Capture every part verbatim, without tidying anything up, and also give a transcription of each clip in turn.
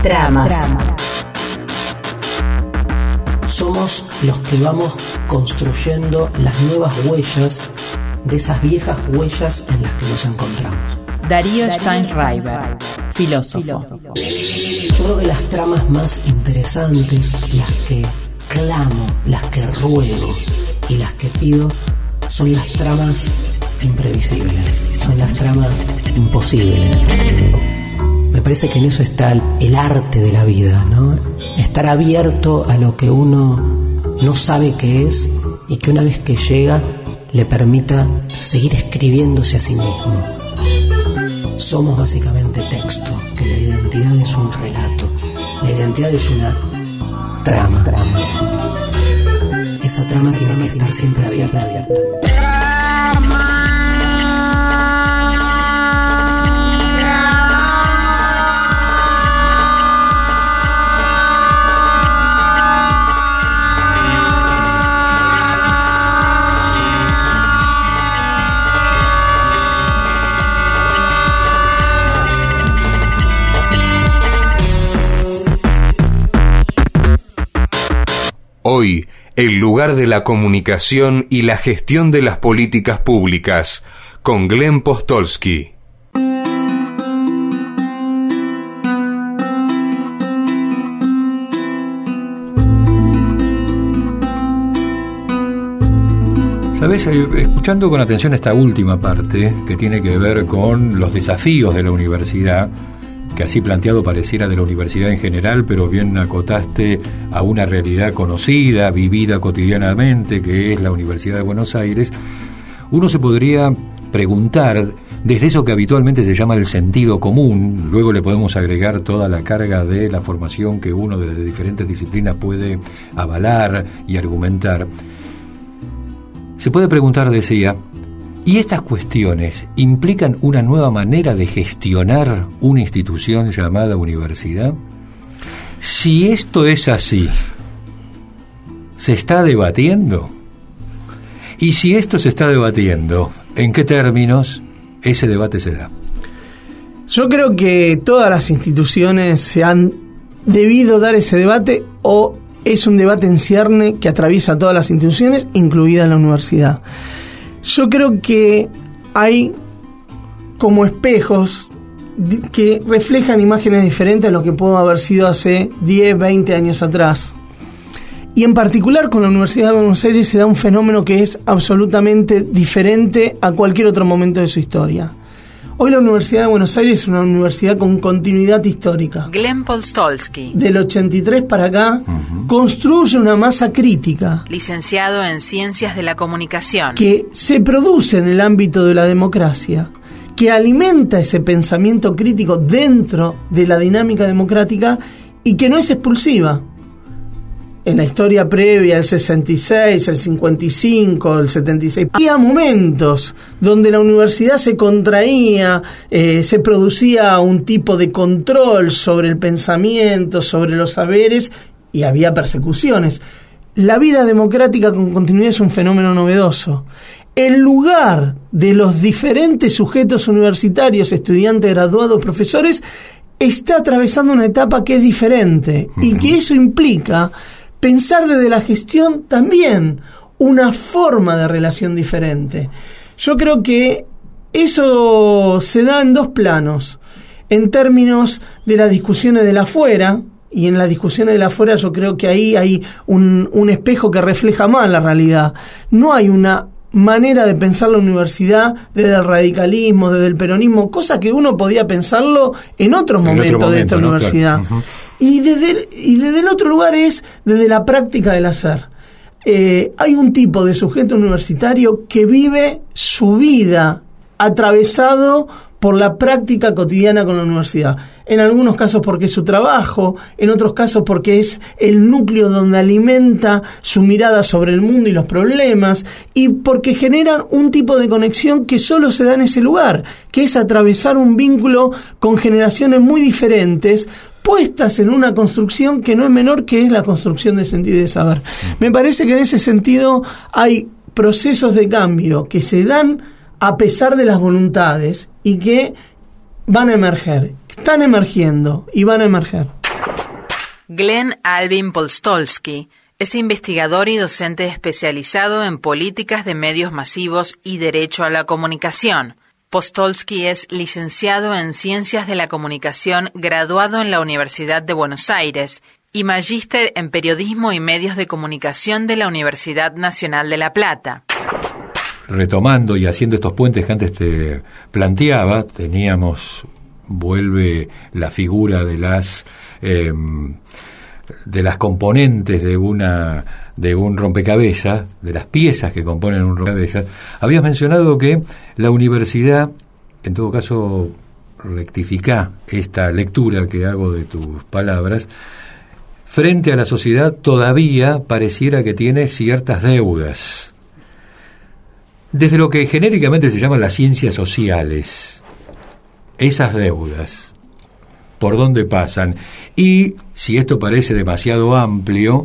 Tramas. Somos los que vamos construyendo las nuevas huellas de esas viejas huellas en las que nos encontramos. Darío Steinreiber, filósofo. Yo creo que las tramas más interesantes, las que clamo, las que ruego y las que pido, son las tramas imprevisibles, son las tramas imposibles. Me parece que en eso está el, el arte de la vida, ¿no? Estar abierto a lo que uno no sabe qué es y que una vez que llega le permita seguir escribiéndose a sí mismo. Somos básicamente texto, que la identidad es un relato, la identidad es una trama. Esa trama tiene que estar siempre abierta. Hoy, el lugar de la comunicación y la gestión de las políticas públicas, con Glenn Postolsky. Sabes, escuchando con atención esta última parte, que tiene que ver con los desafíos de la universidad, que así planteado pareciera de la universidad en general, pero bien acotaste a una realidad conocida, vivida cotidianamente, que es la Universidad de Buenos Aires, uno se podría preguntar, desde eso que habitualmente se llama el sentido común, luego le podemos agregar toda la carga de la formación que uno desde diferentes disciplinas puede avalar y argumentar, se puede preguntar, decía, ¿y estas cuestiones implican una nueva manera de gestionar una institución llamada universidad? Si esto es así, ¿se está debatiendo? Y si esto se está debatiendo, ¿en qué términos ese debate se da? Yo creo que todas las instituciones se han debido dar ese debate, o es un debate en cierne que atraviesa todas las instituciones, incluida la universidad. Yo creo que hay como espejos que reflejan imágenes diferentes a lo que pudo haber sido hace diez, veinte años atrás. Y en particular con la Universidad de Buenos Aires se da un fenómeno que es absolutamente diferente a cualquier otro momento de su historia. Hoy la Universidad de Buenos Aires es una universidad con continuidad histórica. Glenn Postolsky. Del ochenta y tres para acá, uh-huh. construye una masa crítica. Licenciado en Ciencias de la Comunicación. Que se produce en el ámbito de la democracia, que alimenta ese pensamiento crítico dentro de la dinámica democrática y que no es expulsiva. En la historia previa, el sesenta y seis, el cincuenta y cinco, el setenta y seis, había momentos donde la universidad se contraía, eh, se producía un tipo de control sobre el pensamiento, sobre los saberes, y había persecuciones. La vida democrática con continuidad es un fenómeno novedoso. El lugar de los diferentes sujetos universitarios, estudiantes, graduados, profesores, está atravesando una etapa que es diferente, uh-huh. y que eso implica pensar desde la gestión también una forma de relación diferente. Yo creo que eso se da en dos planos. En términos de las discusiones de la afuera, y en las discusiones de la afuera yo creo que ahí hay un, un espejo que refleja más la realidad. No hay una manera de pensar la universidad desde el radicalismo, desde el peronismo, cosa que uno podía pensarlo en otros momentos otro momento, de esta, ¿no?, universidad. Claro. Uh-huh. Y desde, y desde el otro lugar es desde la práctica del hacer. Eh, hay un tipo de sujeto universitario que vive su vida atravesado por la práctica cotidiana con la universidad. En algunos casos porque es su trabajo, en otros casos porque es el núcleo donde alimenta su mirada sobre el mundo y los problemas, y porque generan un tipo de conexión que solo se da en ese lugar, que es atravesar un vínculo con generaciones muy diferentes, puestas en una construcción que no es menor, que es la construcción de sentido y de saber. Me parece que en ese sentido hay procesos de cambio que se dan a pesar de las voluntades y que van a emerger, están emergiendo y van a emerger. Glenn Alvin Postolsky es investigador y docente especializado en políticas de medios masivos y derecho a la comunicación. Postolsky es licenciado en Ciencias de la Comunicación, graduado en la Universidad de Buenos Aires y magíster en Periodismo y Medios de Comunicación de la Universidad Nacional de La Plata. Retomando y haciendo estos puentes que antes te planteaba, teníamos, vuelve la figura de las eh, de las componentes de una de un rompecabezas, de las piezas que componen un rompecabezas. Habías mencionado que la universidad, en todo caso, rectifica esta lectura que hago de tus palabras, frente a la sociedad todavía pareciera que tiene ciertas deudas. Desde lo que genéricamente se llaman las ciencias sociales, esas deudas, ¿por dónde pasan? Y, si esto parece demasiado amplio,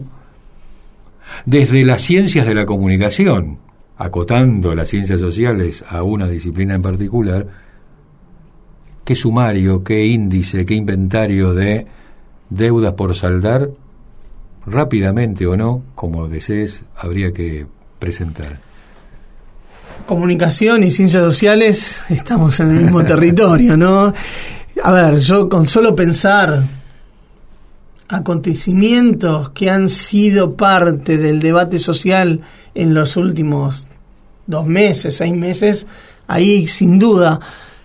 desde las ciencias de la comunicación, acotando las ciencias sociales a una disciplina en particular, ¿qué sumario, qué índice, qué inventario de deudas por saldar, rápidamente o no, como desees, habría que presentar? Comunicación y ciencias sociales estamos en el mismo territorio, ¿no? A ver, yo con solo pensar acontecimientos que han sido parte del debate social en los últimos dos meses, seis meses, ahí sin duda,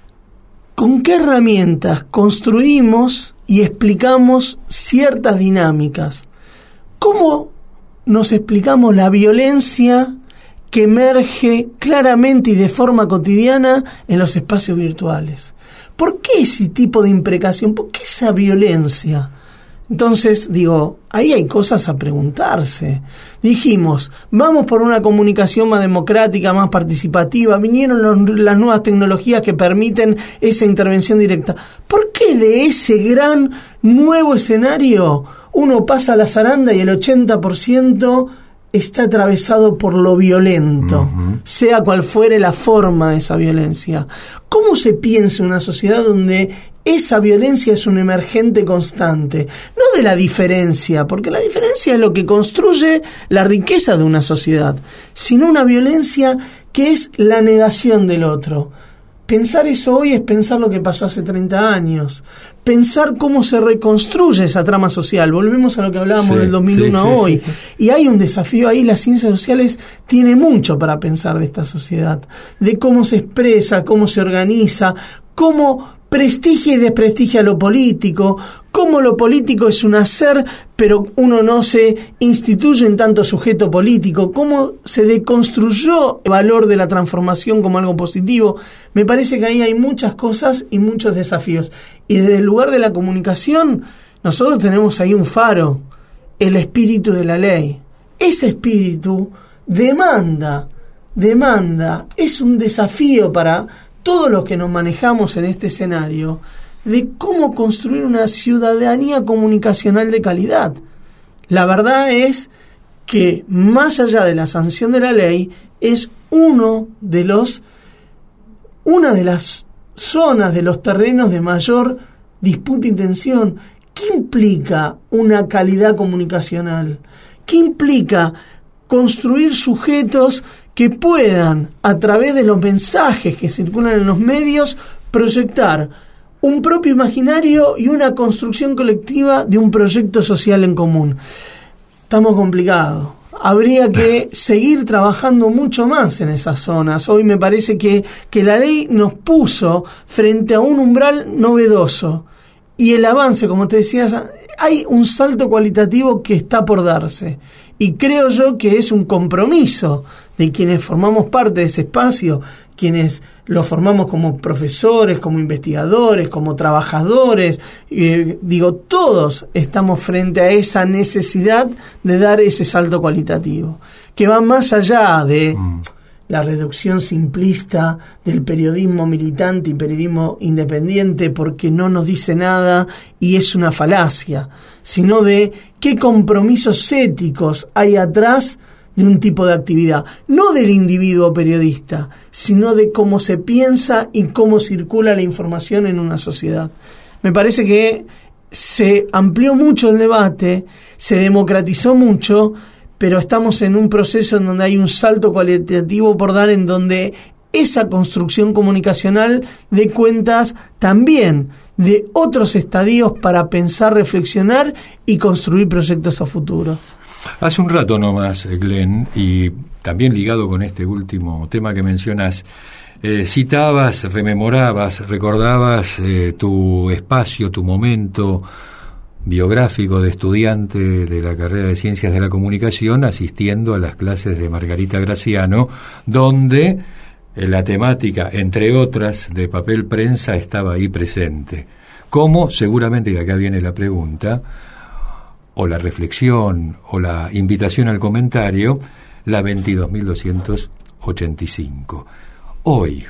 ¿con qué herramientas construimos y explicamos ciertas dinámicas? ¿Cómo nos explicamos la violencia que emerge claramente y de forma cotidiana en los espacios virtuales? ¿Por qué ese tipo de imprecación? ¿Por qué esa violencia? Entonces, digo, ahí hay cosas a preguntarse. Dijimos, vamos por una comunicación más democrática, más participativa, vinieron los, las nuevas tecnologías que permiten esa intervención directa. ¿Por qué de ese gran nuevo escenario uno pasa a la zaranda y el ochenta por ciento está atravesado por lo violento, uh-huh. sea cual fuere la forma de esa violencia? ¿Cómo se piensa en una sociedad donde esa violencia es un emergente constante? No de la diferencia, porque la diferencia es lo que construye la riqueza de una sociedad, sino una violencia que es la negación del otro. Pensar eso hoy es pensar lo que pasó hace treinta años. Pensar cómo se reconstruye esa trama social. Volvemos a lo que hablábamos sí, del dos mil uno sí, a hoy. Sí, sí. Y hay un desafío ahí. Las ciencias sociales tienen mucho para pensar de esta sociedad. De cómo se expresa, cómo se organiza, cómo prestigia y desprestigia lo político, cómo lo político es un hacer, pero uno no se instituye en tanto sujeto político, cómo se deconstruyó el valor de la transformación como algo positivo. Me parece que ahí hay muchas cosas y muchos desafíos. Y desde el lugar de la comunicación, nosotros tenemos ahí un faro, el espíritu de la ley. Ese espíritu demanda, demanda, es un desafío para todos los que nos manejamos en este escenario, de cómo construir una ciudadanía comunicacional de calidad. La verdad es que, más allá de la sanción de la ley, es uno de los, una de las zonas, de los terrenos de mayor disputa y tensión. ¿Qué implica una calidad comunicacional? ¿Qué implica construir sujetos que puedan, a través de los mensajes que circulan en los medios, proyectar un propio imaginario y una construcción colectiva de un proyecto social en común? Estamos complicados. Habría que seguir trabajando mucho más en esas zonas. Hoy me parece que, que la ley nos puso frente a un umbral novedoso. Y el avance, como te decías, hay un salto cualitativo que está por darse. Y creo yo que es un compromiso de quienes formamos parte de ese espacio, quienes lo formamos como profesores, como investigadores, como trabajadores. Eh, digo, todos estamos frente a esa necesidad de dar ese salto cualitativo, que va más allá de Mm. la reducción simplista del periodismo militante y periodismo independiente, porque no nos dice nada y es una falacia, sino de qué compromisos éticos hay atrás de un tipo de actividad, no del individuo periodista, sino de cómo se piensa y cómo circula la información en una sociedad. Me parece que se amplió mucho el debate, se democratizó mucho, pero estamos en un proceso en donde hay un salto cualitativo por dar, en donde esa construcción comunicacional dé cuentas también de otros estadios para pensar, reflexionar y construir proyectos a futuro. Hace un rato nomás, Glenn, y también ligado con este último tema que mencionás, eh, citabas, rememorabas, recordabas eh, tu espacio, tu momento biográfico de estudiante de la carrera de Ciencias de la Comunicación, asistiendo a las clases de Margarita Graciano, donde eh, la temática, entre otras, de papel prensa estaba ahí presente. ¿Cómo? Seguramente, y acá viene la pregunta, o la reflexión, o la invitación al comentario, la veintidós mil doscientos ochenta y cinco. Hoy,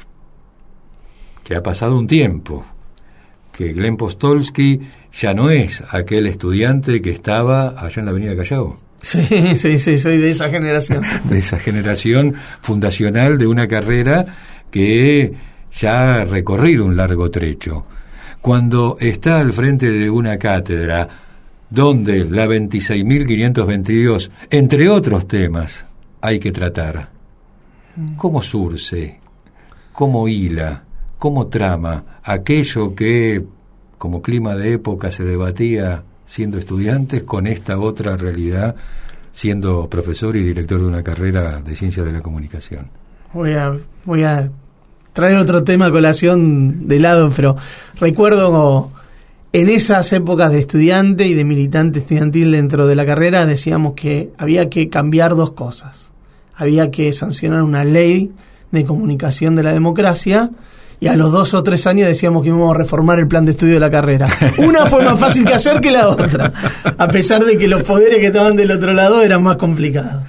que ha pasado un tiempo, que Glenn Postolsky ya no es aquel estudiante que estaba allá en la avenida Callao. Sí, sí, sí, soy de esa generación. De esa generación fundacional de una carrera que ya ha recorrido un largo trecho. Cuando está al frente de una cátedra donde la veintiséis mil quinientos veintidós, entre otros temas, hay que tratar, ¿cómo surce, cómo hila, cómo trama aquello que, como clima de época, se debatía siendo estudiantes, con esta otra realidad, siendo profesor y director de una carrera de Ciencias de la Comunicación? Voy a, voy a traer otro tema a colación de lado, pero recuerdo en esas épocas de estudiante y de militante estudiantil dentro de la carrera, decíamos que había que cambiar dos cosas. Había que sancionar una ley de comunicación de la democracia, y a los dos o tres años decíamos que íbamos a reformar el plan de estudio de la carrera. Una fue más fácil que hacer que la otra, a pesar de que los poderes que estaban del otro lado eran más complicados.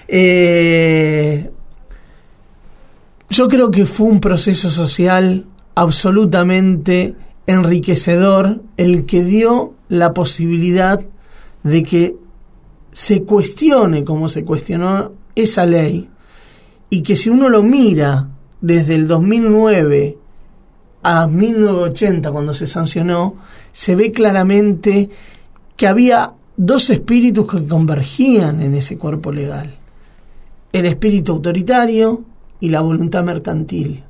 Eh, yo creo que fue un proceso social absolutamente enriquecedor el que dio la posibilidad de que se cuestione como se cuestionó esa ley, y que si uno lo mira desde el dos mil nueve a mil novecientos ochenta, cuando se sancionó, se ve claramente que había dos espíritus que convergían en ese cuerpo legal: el espíritu autoritario y la voluntad mercantil.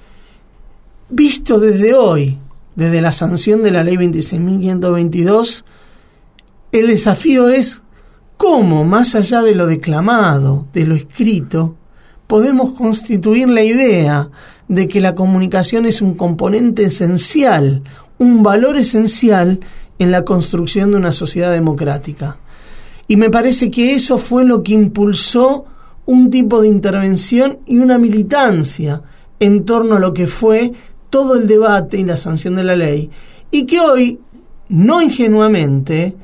Visto desde hoy, desde la sanción de la ley veintiséis mil quinientos veintidós, el desafío es cómo, más allá de lo declamado, de lo escrito, podemos constituir la idea de que la comunicación es un componente esencial, un valor esencial en la construcción de una sociedad democrática. Y me parece que eso fue lo que impulsó un tipo de intervención y una militancia en torno a lo que fue todo el debate y la sanción de la ley, y que hoy, no ingenuamente,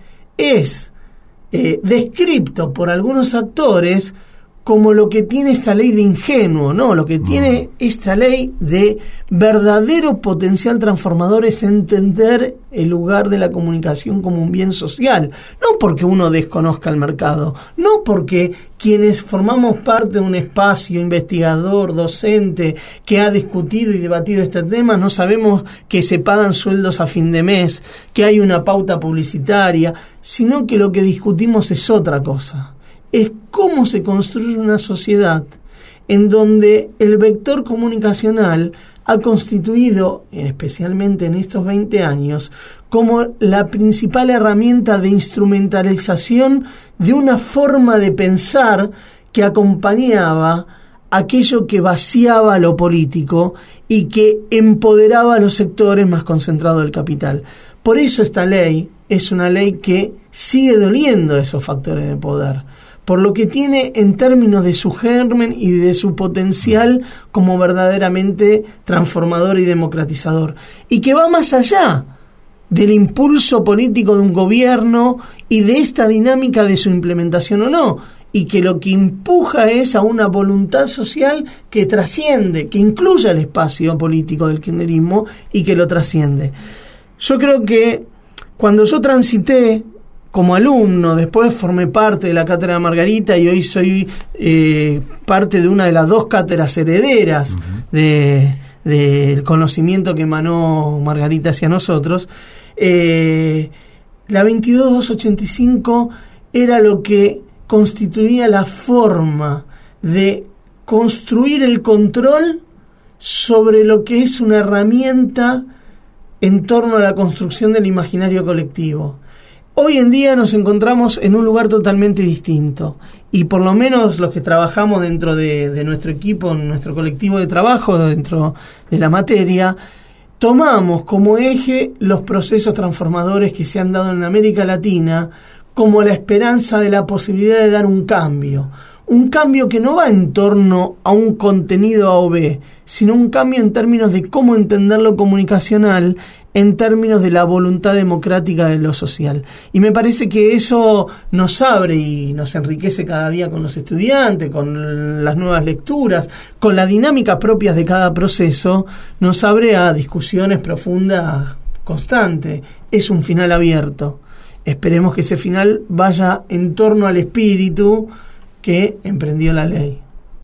es eh, descripto por algunos actores como lo que tiene esta ley de ingenuo, ¿no? Lo que tiene esta ley de verdadero potencial transformador es entender el lugar de la comunicación como un bien social, no porque uno desconozca el mercado, no porque quienes formamos parte de un espacio investigador, docente, que ha discutido y debatido este tema, no sabemos que se pagan sueldos a fin de mes, que hay una pauta publicitaria, sino que lo que discutimos es otra cosa. Es cómo se construye una sociedad en donde el vector comunicacional ha constituido, especialmente en estos veinte años, como la principal herramienta de instrumentalización de una forma de pensar que acompañaba aquello que vaciaba lo político y que empoderaba a los sectores más concentrados del capital. Por eso esta ley es una ley que sigue doliendo esos factores de poder, por lo que tiene en términos de su germen y de su potencial como verdaderamente transformador y democratizador, y que va más allá del impulso político de un gobierno y de esta dinámica de su implementación o no, y que lo que empuja es a una voluntad social que trasciende, que incluya el espacio político del kirchnerismo y que lo trasciende. Yo creo que cuando yo transité como alumno, después formé parte de la cátedra Margarita y hoy soy eh, parte de una de las dos cátedras herederas uh-huh. de, del conocimiento que emanó Margarita hacia nosotros, eh, La veintidós mil doscientos ochenta y cinco era lo que constituía la forma de construir el control sobre lo que es una herramienta en torno a la construcción del imaginario colectivo. Hoy en día nos encontramos en un lugar totalmente distinto, y por lo menos los que trabajamos dentro de, de nuestro equipo, en nuestro colectivo de trabajo, dentro de la materia, tomamos como eje los procesos transformadores que se han dado en América Latina como la esperanza de la posibilidad de dar un cambio. Un cambio que no va en torno a un contenido A o B, sino un cambio en términos de cómo entender lo comunicacional, en términos de la voluntad democrática de lo social. Y me parece que eso nos abre y nos enriquece cada día con los estudiantes, con las nuevas lecturas, con la dinámica propia de cada proceso, nos abre a discusiones profundas constantes. Es un final abierto. Esperemos que ese final vaya en torno al espíritu que emprendió la ley.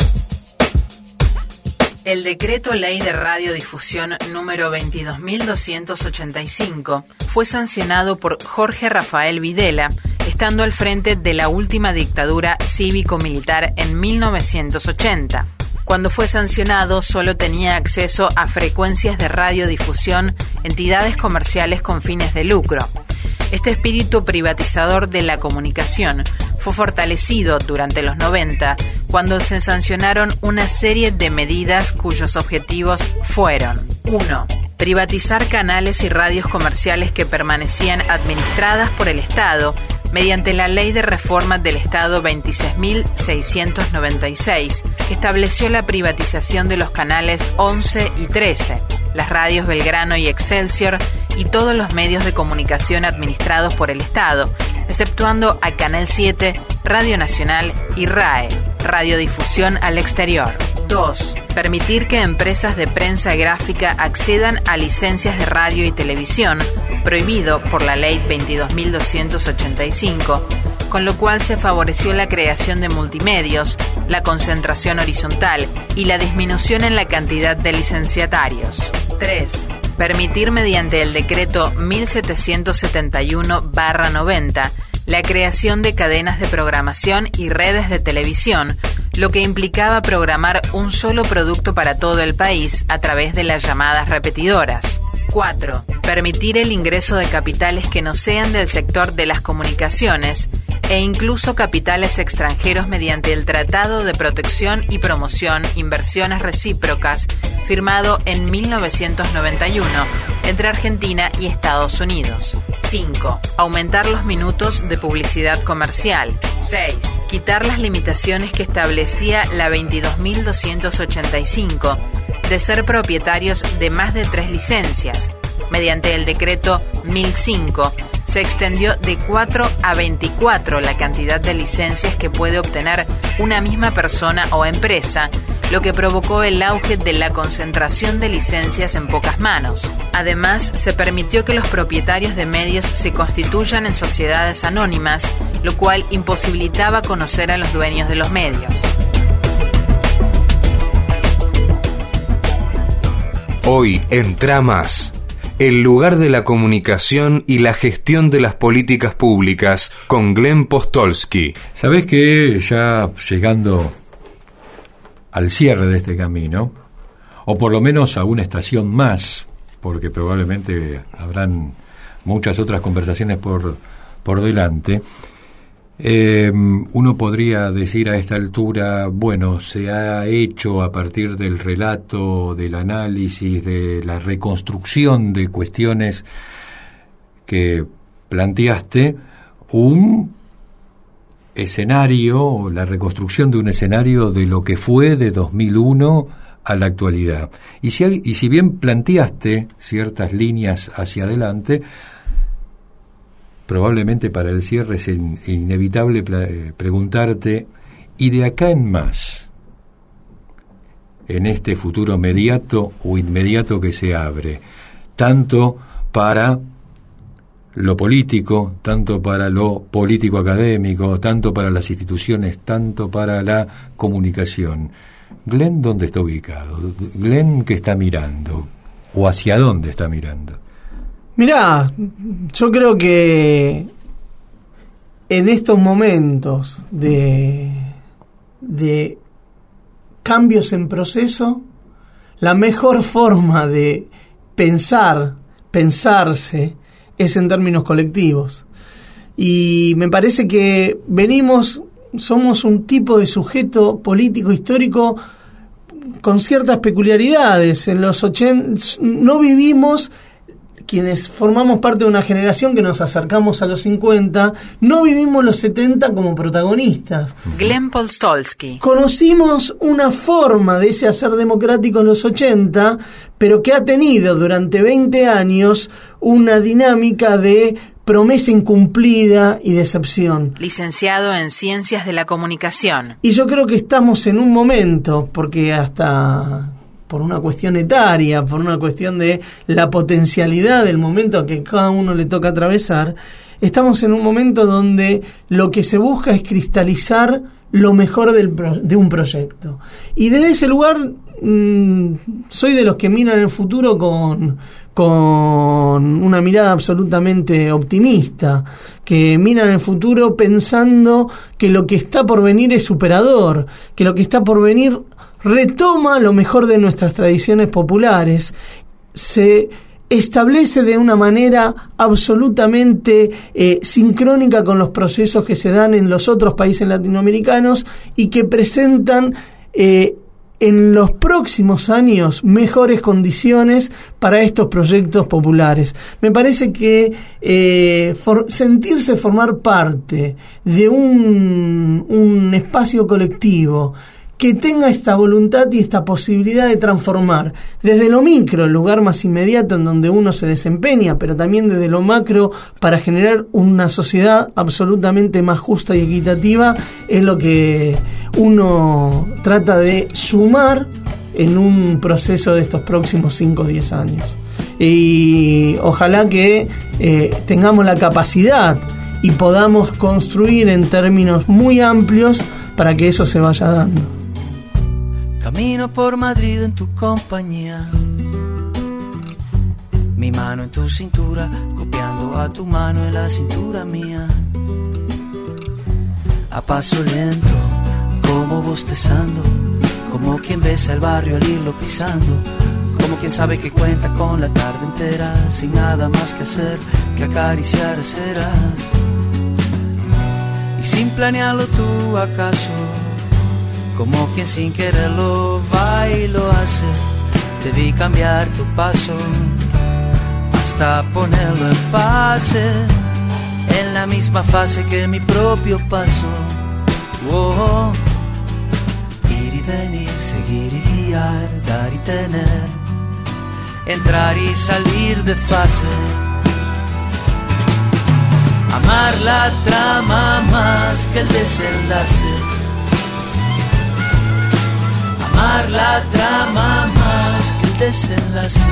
El decreto ley de radiodifusión número veintidós mil doscientos ochenta y cinco fue sancionado por Jorge Rafael Videla, estando al frente de la última dictadura cívico-militar en mil novecientos ochenta. Cuando fue sancionado, solo tenía acceso a frecuencias de radiodifusión entidades comerciales con fines de lucro. Este espíritu privatizador de la comunicación fue fortalecido durante los noventa, cuando se sancionaron una serie de medidas cuyos objetivos fueron: uno. Privatizar canales y radios comerciales que permanecían administradas por el Estado mediante la Ley de Reforma del Estado veintiséis mil seiscientos noventa y seis, que estableció la privatización de los canales once y trece, las radios Belgrano y Excelsior y todos los medios de comunicación administrados por el Estado, exceptuando a Canal siete, Radio Nacional y R A E, Radiodifusión al Exterior. dos. Permitir que empresas de prensa gráfica accedan a licencias de radio y televisión, prohibido por la Ley veintidós mil doscientos ochenta y cinco, con lo cual se favoreció la creación de multimedios, la concentración horizontal y la disminución en la cantidad de licenciatarios. tres. Permitir mediante el decreto mil setecientos setenta y uno barra noventa la creación de cadenas de programación y redes de televisión, lo que implicaba programar un solo producto para todo el país a través de las llamadas repetidoras. cuatro. Permitir el ingreso de capitales que no sean del sector de las comunicaciones e incluso capitales extranjeros mediante el Tratado de Protección y Promoción Inversiones Recíprocas firmado en mil novecientos noventa y uno entre Argentina y Estados Unidos. cinco. Aumentar los minutos de publicidad comercial. seis. Quitar las limitaciones que establecía la veintidós mil doscientos ochenta y cinco de ser propietarios de más de tres licencias. Mediante el decreto mil cinco se extendió de cuatro a veinticuatro la cantidad de licencias que puede obtener una misma persona o empresa, lo que provocó el auge de la concentración de licencias en pocas manos. Además, se permitió que los propietarios de medios se constituyan en sociedades anónimas, lo cual imposibilitaba conocer a los dueños de los medios. Hoy en Tramas, el lugar de la comunicación y la gestión de las políticas públicas, con Glenn Postolsky. Sabés que ya llegando al cierre de este camino, o por lo menos a una estación más, porque probablemente habrán muchas otras conversaciones por, por delante, eh, uno podría decir a esta altura, bueno, se ha hecho a partir del relato, del análisis, de la reconstrucción de cuestiones que planteaste, un escenario, la reconstrucción de un escenario de lo que fue de dos mil uno a la actualidad. Y si, y si bien planteaste ciertas líneas hacia adelante, probablemente para el cierre es in, inevitable pla- preguntarte, ¿y de acá en más, en este futuro mediato o inmediato que se abre, tanto para lo político, tanto para lo político académico, tanto para las instituciones, tanto para la comunicación? Glenn, ¿dónde está ubicado? Glenn, ¿qué está mirando? ¿O hacia dónde está mirando? Mirá, yo creo que en estos momentos de, de cambios en proceso, la mejor forma de pensar, pensarse, es en términos colectivos. Y me parece que venimos, somos un tipo de sujeto político histórico con ciertas peculiaridades. En los ochenta no vivimos, quienes formamos parte de una generación que nos acercamos a los cincuenta, no vivimos los setenta como protagonistas. Glenn Postolsky. Conocimos una forma de ese hacer democrático en los ochenta, pero que ha tenido durante veinte años una dinámica de promesa incumplida y decepción. Licenciado en Ciencias de la Comunicación. Y yo creo que estamos en un momento, porque hasta por una cuestión etaria, por una cuestión de la potencialidad del momento que cada uno le toca atravesar, estamos en un momento donde lo que se busca es cristalizar lo mejor del pro, de un proyecto. Y desde ese lugar mmm, soy de los que miran el futuro con, con una mirada absolutamente optimista, que miran el futuro pensando que lo que está por venir es superador, que lo que está por venir retoma lo mejor de nuestras tradiciones populares, se establece de una manera absolutamente eh, sincrónica con los procesos que se dan en los otros países latinoamericanos y que presentan eh, en los próximos años mejores condiciones para estos proyectos populares. Me parece que eh, for, sentirse formar parte de un, un espacio colectivo que tenga esta voluntad y esta posibilidad de transformar desde lo micro, el lugar más inmediato en donde uno se desempeña, pero también desde lo macro para generar una sociedad absolutamente más justa y equitativa, es lo que uno trata de sumar en un proceso de estos próximos cinco o diez años. Y ojalá que eh, tengamos la capacidad y podamos construir en términos muy amplios para que eso se vaya dando. Camino por Madrid en tu compañía, mi mano en tu cintura, copiando a tu mano en la cintura mía. A paso lento, como bostezando, como quien besa el barrio al irlo pisando, como quien sabe que cuenta con la tarde entera, sin nada más que hacer que acariciar ceras. Y sin planearlo tú acaso, como quien sin quererlo va y lo hace, te vi cambiar tu paso hasta ponerlo en fase, en la misma fase que mi propio paso. Oh, ir y venir, seguir y guiar, dar y tener, entrar y salir de fase. Amar la trama más que el desenlace, amar la trama más que el desenlace.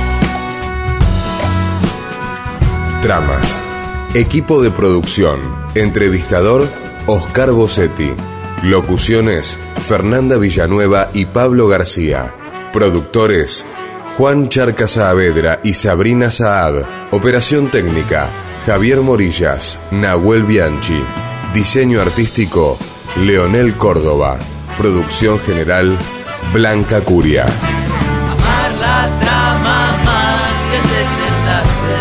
Tramas. Equipo de producción. Entrevistador Oscar Bossetti. Locuciones Fernanda Villanueva y Pablo García. Productores Juan Charca Saavedra y Sabrina Saad. Operación técnica Javier Morillas, Nahuel Bianchi. Diseño artístico Leonel Córdoba. Producción general Blanca Curia. Amar la trama más que el desenlace,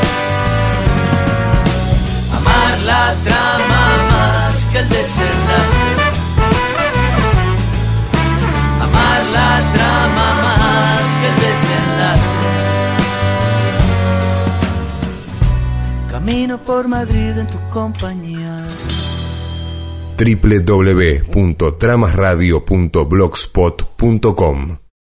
amar la trama más que el desenlace, amar la trama más que el desenlace. Camino por Madrid en tu compañía. doble u doble u doble u punto tramas radio punto blogspot punto com